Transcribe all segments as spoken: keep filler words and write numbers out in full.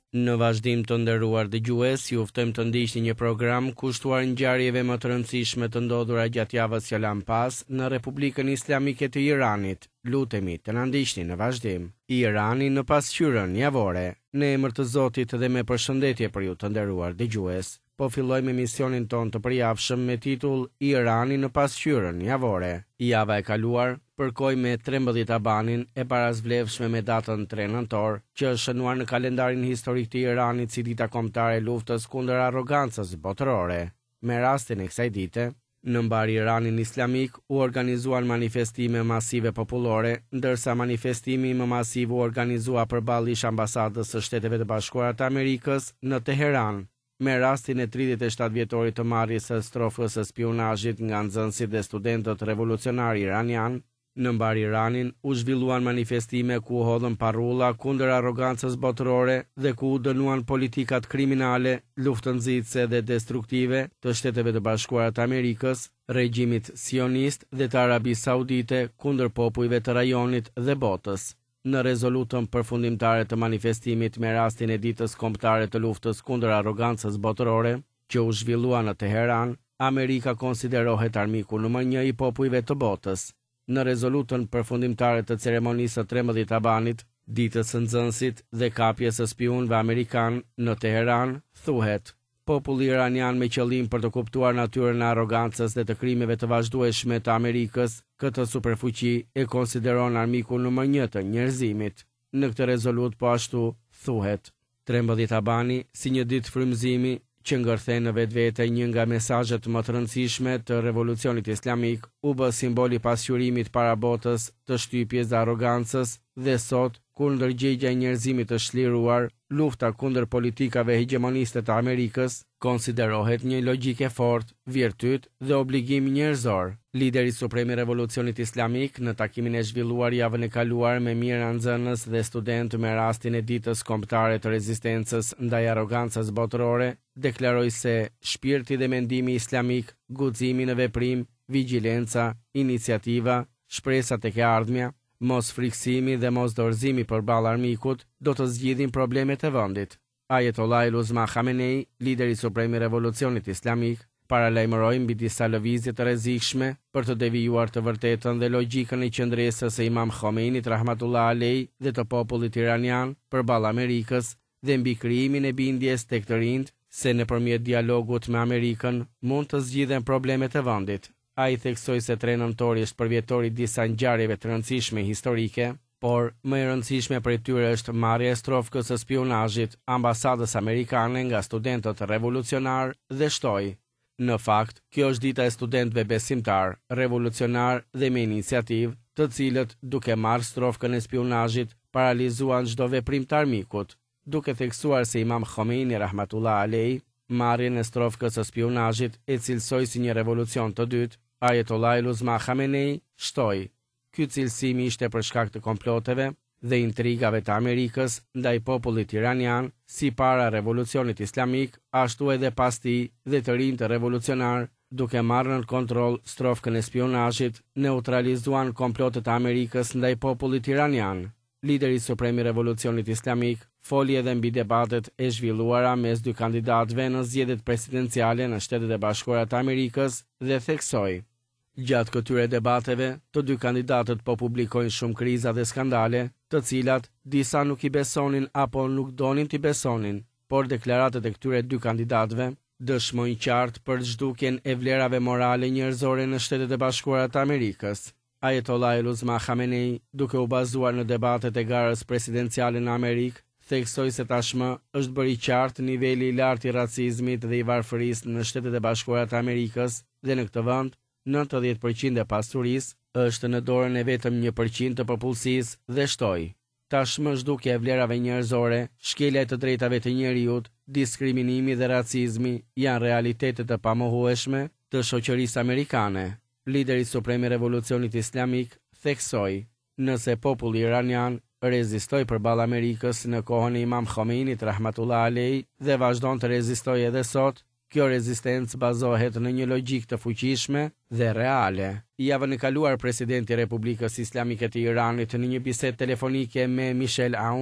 Në vazhdim të nderuar dëgjues, ju ftojmë të ndiqni një program kushtuar ngjarjeve më të rëndësishme të ndodhura gjatë javës që lan pas në Republikën Islamike të Iranit. Lutemi të na ndiqni në vazhdim. Irani në pasqyrën javore. Në emër të Zotit dhe me përshëndetje për ju të nderuar dëgjues. Po fillojmë emisionin ton të përjavshëm me titull Irani në pasqyrën javore. Java e kaluar përkoi me trembëdhjetë abanin e parazvlefshme me datën tre nëntor, që është shënuar në kalendarin historik të Iranit si dita kombëtare e luftës kundër arrogancës botërore. Me rastin e kësaj dite, në mbar Iranin Islamik u organizuan manifestime masive popullore, ndërsa manifestimi më masiv u organizua përballë ish ambasadës së Shteteve të Bashkuara të Amerikës në Teheran, me rastin e tridhjetë e shtatë vjetorit të marrjes së strofës së spionazhit nga nxënësit dhe studentët revolucionar iranian. Në mbar Iranin u zhvilluan manifestime ku u hodhën parrulla kundër arrogancës botërore dhe ku u dënuan politikat kriminale, luftënxitëse dhe destruktive të Shteteve të Bashkuara të Amerikës, regjimit sionist dhe të Arabisë Saudite kundër popujve të rajonit dhe botës. Në rezolutën përfundimtare të manifestimit me rastin e ditës kombëtare të luftës kundër arrogancës botërore, që u zhvillua në Teheran, Amerika konsiderohet armiku numër një i popujve të botës. Në rezolutën përfundimtare të ceremonisë së trembëdhjetë abanit, ditës së nxënësit dhe kapjes së spionëve amerikan në Teheran, thuhet: populli iranian me qëllim për të kuptuar natyrën e arrogancës dhe të krimeve të vazhdueshme të Amerikës, këtë superfuqi e konsideron armiku numër një të njerëzimit. Në këtë rezolut po ashtu thuhet: trembëdhjetë abani si një ditë frymëzimi që ngërthen në vetvete një nga mesazhet më të rëndësishme të revolucionit islamik, u bë simbol i pasqyrimit para botës të shtypjes dhe arrogancës, dhe sot, kur ndërgjegja e njerëzimit të shliruar, lufta kundër politikave hegemoniste të Amerikës, konsiderohet një logjike fortë, virtyt dhe obligim njerëzor. Lideri suprem i revolucionit islamik në takimin e zhvilluar javën e kaluar me mijëra nxënës dhe studentë me rastin e ditës kombëtare të rezistencës ndaj arrogancës botërore, deklaroi se shpirti dhe mendimi islamik, guximi në veprim, vigjilenca, iniciativa, shpresa tek e ardhmja, mos friksimi dhe mos dorëzimi përballë armikut do të zgjidhin problemet e vendit. Ayatollah Uzma Khamenei, lideri suprem i revolucionit islamik, paralajmëroi mbi disa lëvizje të rrezikshme për të devijuar të vërtetën dhe logjikën e qendresës së Imam Khomeinit rahmatullah alej dhe të popullit iranian përballë Amerikës dhe mbi krijimin e bindjes tek të rinjt se nëpërmjet dialogut me Amerikën mund të zgjidhen problemet e vendit. Ai theksoi se tre nëntori është përvjetori disa ngjarjeve të rëndësishme historike, por më e rëndësishme prej tyre është marrja e strofkës së spionazhit ambasadës amerikane nga studentët revolucionar dhe shtoi: në fakt, kjo është dita e studentëve besimtar, revolucionar dhe me iniciativë, të cilët, duke marrë strofkën e spionazhit, paralizuan çdo veprim të armikut, duke theksuar se Imam Khomeini rahmatullah alej marrjen e strofkës së spionazhit e cilësoi si një revolucion të dytë. Ayatollah Uzma Khamenei shtoi: ky cilësimi ishte për shkak të komploteve dhe intrigave të Amerikës ndaj popullit iranian, si para revolucionit islamik, ashtu edhe pas tij dhe të rinj të revolucionar, duke marrë në kontroll strofkën e spionazhit, neutralizuan komplotet e Amerikës ndaj popullit iranian. Lideri suprem i revolucionit islamik foli edhe mbi debatet e zhvilluara mes dy kandidatëve në zgjedhjet presidenciale në Shtetet e Bashkuara të Amerikës dhe theksoi: gjatë këtyre debateve, të dy kandidatët po publikojnë shumë kriza dhe skandale, të cilat disa nuk i besonin apo nuk donin t'i besonin, por deklaratat e këtyre dy kandidatëve dëshmojnë qartë për zhdukjen e vlerave morale njerëzore në Shtetet e Bashkuara të Amerikës. Ayatollah Uzma Khamenei, duke u bazuar në debatet e garës presidenciale në Amerikë, theksoi se tashmë është bërë i qartë niveli i lartë i racizmit dhe i varfërisë në Shtetet e Bashkuara të Amerikës dhe në këtë vend nëntëdhjetë përqind e pasurisë është në dorën e vetëm një përqind të popullsisë dhe shtoi: tashmë zhdukja e vlerave njerëzore, shkelja e të drejtave të njerëzit, diskriminimi dhe racizmi janë realitete të pamohueshme të shoqërisë amerikane. Lideri suprem i revolucionit islamik theksoi: nëse populli iranian rezistoi përballë Amerikës në kohën e Imam Khomeinit rahmatullah alej dhe vazhdon të rezistojë edhe sot, kjo rezistencë bazohet në një logjik të fuqishme dhe reale. Javën e kaluar presidenti i Republikës Islamike të Iranit në një bisedë telefonike me Michel Aoun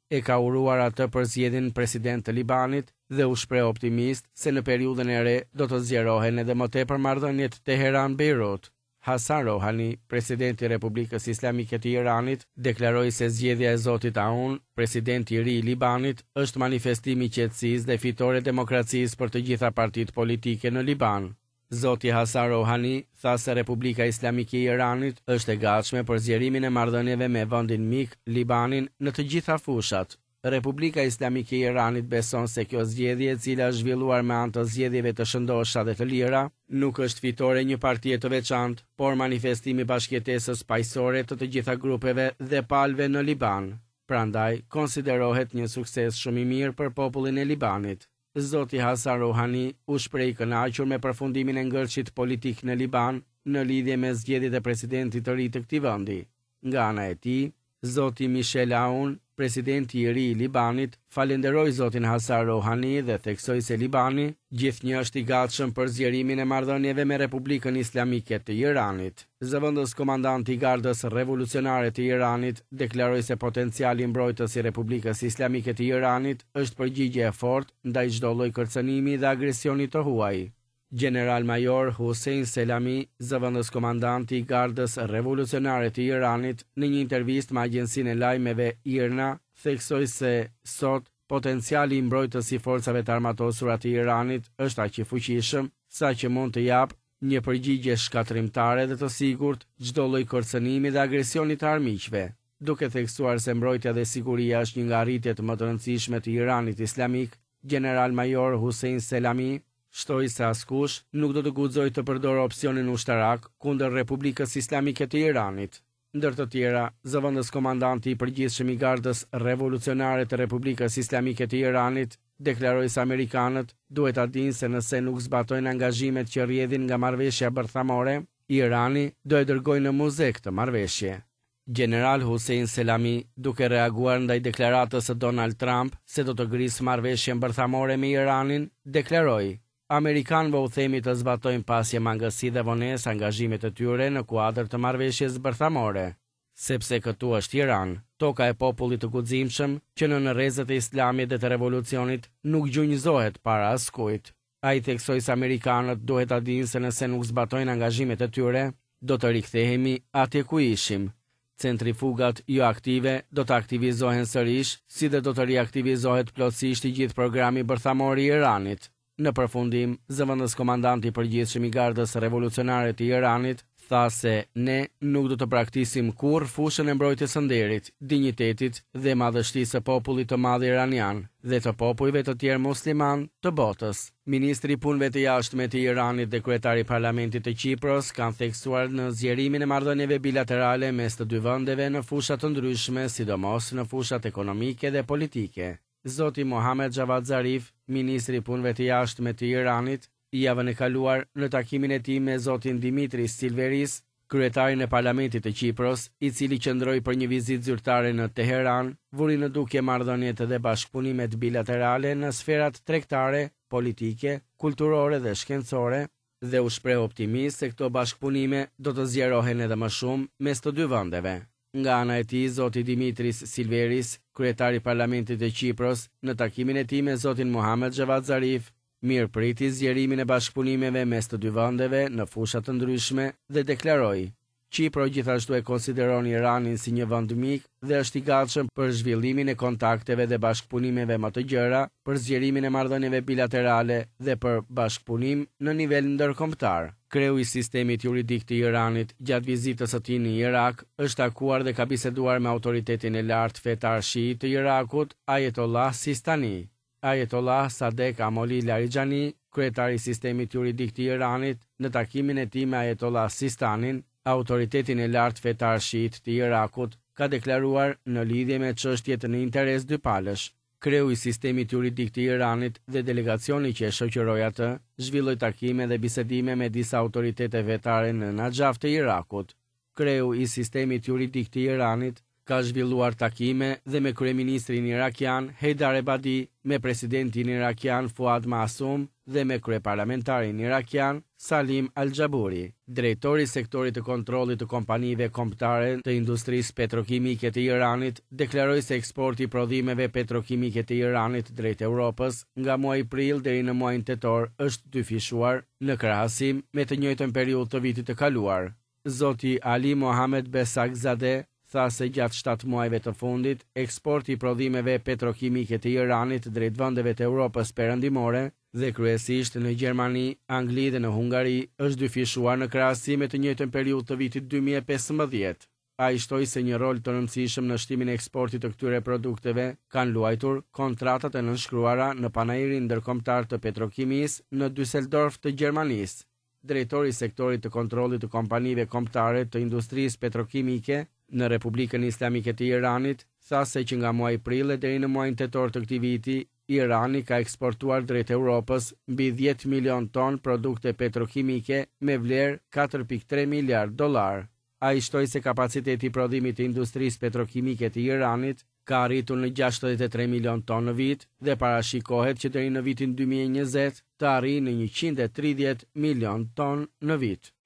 e ka uruar atë për zgjedhjen president të Libanit dhe u shpreh optimist se në periudhën e re do të zgjerohen edhe më tepër marrëdhëniet Teheran-Beirut. Hasan Rohani, presidenti i Republikës Islamike të Iranit, deklaroi se zgjedhja e Zotit Aoun, presidenti i ri i Libanit, është manifestim i qetësisë dhe fitore demokracisë për të gjitha partitë politike në Liban. Zoti Hasan Rohani tha se Republika Islamike e Iranit është e gatshme për zgjerimin e marrëdhënieve me vendin mik, Libanin, në të gjitha fushat. Republika Islamike e Iranit beson se kjo zgjedhje, e cila është zhvilluar me anë të zgjedhjeve të shëndoshta dhe të lira, nuk është fitore një partie të veçantë, por manifestimi i bashkëjetesës paqësore të të gjitha grupeve dhe palëve në Liban. Prandaj, konsiderohet një sukses shumë i mirë për popullin e Libanit. Zoti Hasan Rohani u shpreh i kënaqur me përfundimin e ngërçit politik në Liban në lidhje me zgjedhjet e presidentit të ri të këtij vendi. Nga ana e tij, Zoti Michel Aoun, presidenti i ri i Libanit, falenderoi zotin Hasan Rohani dhe theksoi se Libani gjithnjë është i gatshëm për zgjerimin e marrëdhënieve me Republikën Islamike të Iranit. Zëvendës komandanti i Gardës Revolucionare të Iranit deklaroi se potenciali mbrojtës i Republikës Islamike të Iranit është përgjigje e fortë ndaj çdo lloji kërcënimi dhe agresioni të huaj. General Major Hussein Selami, zëvendës komandanti i Gardës Revolucionare të Iranit, në një intervistë me agjencinë e lajmeve I R N A, theksoi se sot potenciali i mbrojtës i forcave të armatosura të Iranit është aq i fuqishëm sa që mund të japë një përgjigje shkatrimtare dhe të sigurt çdo lloj kërcënimi dhe agresioni të armiqve. Duke theksuar se mbrojtja dhe siguria është një nga arritjet më të rëndësishme të Iranit Islamik, General Major Hussein Selami shtoi se askush nuk do të guxojë të përdorë opsionin ushtarak kundër Republikës Islamike të Iranit. Ndër të tjera, zëvendës komandanti i përgjithshëm i Gardës Revolucionare të Republikës Islamike të Iranit deklaroi se amerikanët duhet ta dinë se nëse nuk zbatojnë angazhimet që rrjedhin nga marrëveshja bërthamore, Irani do e dërgojë në muze këtë marrëveshje. General Hussein Selami, duke reaguar ndaj deklaratës së Donald Trump se do të grisë marrëveshjen bërthamore me Iranin, deklaroi: Amerikanëve u themi të zbatojnë pasje mangësi dhe vonesë angazhimet e tyre në kuadër të marrëveshjes bërthamore, sepse këtu është Iran, toka e popullit të guximshëm që në rrezet e Islamit dhe të revolucionit nuk gjunjëzohet para askujt. Ai theksoi se amerikanët duhet ta dinë se nëse nuk zbatojnë angazhimet e tyre, do të rikthehemi atje ku ishim. Centrifugat jo aktive do të aktivizohen sërish, si dhe do të riaktivizohet plotësisht i gjithë programi bërthamor i Iranit. Në përfundim, zëvendës komandanti i përgjithshëm i Gardës Revolucionare të Iranit tha se ne nuk do të praktisim kurrë fushën e mbrojtjes së nderit, dinjitetit dhe madhështisë së popullit të madh iranian dhe të popujve të tjerë musliman të botës. Ministri i Punëve të Jashtme të Iranit dhe kryetari i Parlamentit të Kipros kanë theksuar në zgjerimin e marrëdhënieve bilaterale mes të dy vendeve në fusha të ndryshme, sidomos në fushat ekonomike dhe politike. Zoti Mohamed Javad Zarif, ministri i Punëve të Jashtme të Iranit, javën e kaluar në takimin e tij me zotin Dimitris Silveris, kryetarin e Parlamentit të Kipros, i cili qëndroi për një vizitë zyrtare në Teheran, vuri në dukje marrëdhëniet dhe bashkëpunimet bilaterale në sferat tregtare, politike, kulturore dhe shkencore, dhe u shpreh optimist se këto bashkëpunime do të zgjerohen edhe më shumë mes të dy vendeve. Nga ana e tij, zoti Dimitris Silveris, kryetari i Parlamentit të Kipros, në takimin e tij me zotin Mohamed Javad Zarif, mirëpriti zgjerimin e bashkëpunimeve mes të dy vendeve në fusha të ndryshme dhe deklaroi: Kipro gjithashtu e konsideron Iranin si një vend mik dhe është i gatshëm për zhvillimin e kontakteve dhe bashkëpunimeve më të gjera, për zgjerimin e marrëdhënieve bilaterale dhe për bashkëpunim në nivel ndërkombëtar. Kreu i sistemit juridik të Iranit gjatë vizitës së tij në Irak është takuar dhe ka biseduar me autoritetin e lartë fetar shi të Irakut, Ayatollah Sistani. Ayatollah Sadek Amoli Larijani, kryetari i sistemit juridik të Iranit, në takimin e tij me Ayatollah Sistanin, autoritetin e lartë fetar shiit të Irakut, ka deklaruar në lidhje me çështjet në interes dypalësh. Kreu i sistemit juridik të Iranit dhe delegacioni që e shoqëroi atë zhvilloi takime dhe bisedime me disa autoritete vetare në Najaf të Irakut. Kreu i sistemit juridik të Iranit ka zhvilluar takime dhe me kryeministrin irakian Heydar Ebadi, me presidentin irakian Fuad Masum dhe me kryeparlamentarin irakian Salim Al-Jaburi. Drejtori i sektorit të kontrollit të kompanive kombëtare të industrisë petrokimike të Iranit deklaroi se eksporti i prodhimeve petrokimike të Iranit drejt Europës nga muaji prill deri në muajin tetor është dyfishuar në krahasim me të njëjtën periudhë të vitit të kaluar. Zoti Ali Mohamed Besagzadeh tha se gjatë shtatë muajve të fundit, eksporti i prodhimeve petrokimike të Iranit drejt vendeve të Europës perëndimore dhe kryesisht në Gjermani, Angli dhe në Hungari është dyfishuar në krahasim me të njëjtën periudhë të vitit dy mijë e pesëmbëdhjetë. Ai shtoi se një rol të rëndësishëm në shtimin e eksportit të këtyre produkteve kanë luajtur kontratat e nënshkruara në panairin ndërkombëtar të petrokimisë në Düsseldorf të Gjermanisë. Drejtori i sektorit të kontrollit të kompanive kombëtare të industrisë petrokimike në Republikën Islamike të Iranit tha se që nga muaji prill deri në muajin tetor të këtij viti, Irani ka eksportuar drejt Europës mbi dhjetë milion ton produkte petrokimike me vlerë katër pikë tre miliard dollar. Ai shtoi se kapaciteti i prodhimit të industrisë petrokimike të Iranit ka arritur në gjashtëdhjetë e tre milion ton në vit dhe parashikohet që deri në vitin dy mijë e njëzet të arrijë në njëqind e tridhjetë milion ton në vit.